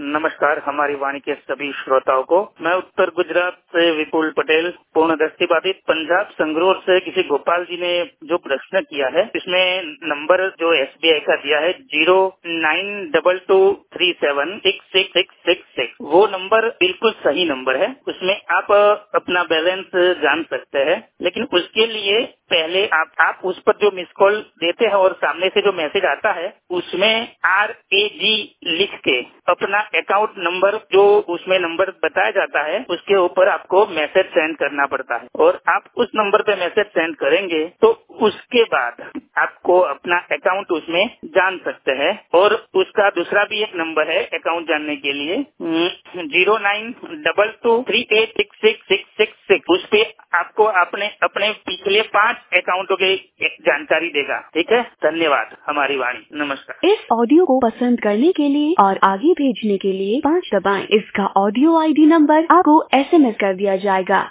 नमस्कार हमारी वाणी के सभी श्रोताओं को। मैं उत्तर गुजरात से विपुल पटेल, पूर्ण दृष्टिबाधित, पंजाब संगरूर से किसी गोपाल जी ने जो प्रश्न किया है, इसमें नंबर जो SBI का दिया है 0922376666, वो नंबर बिल्कुल सही नंबर है। उसमें आप अपना बैलेंस जान सकते हैं, लेकिन उसके लिए पहले आप उस पर जो मिस कॉल देते हैं और सामने से जो मैसेज आता है उसमें RAG लिख के अपना अकाउंट नंबर जो उसमें नंबर बताया जाता है उसके ऊपर आपको मैसेज सेंड करना पड़ता है, और आप उस नंबर पे मैसेज सेंड करेंगे तो उसके बाद आपको अपना अकाउंट उसमें जान सकते हैं। और उसका दूसरा भी एक नंबर है अकाउंट जानने के लिए 0922386666, उस पे आपको अपने पिछले 5 अकाउंटों की जानकारी देगा। ठीक है, धन्यवाद हमारी वाणी। नमस्कार। इस ऑडियो को पसंद करने के लिए और आगे भेजने के लिए 5 दबाएं। इसका ऑडियो ID नंबर आपको SMS कर दिया जाएगा।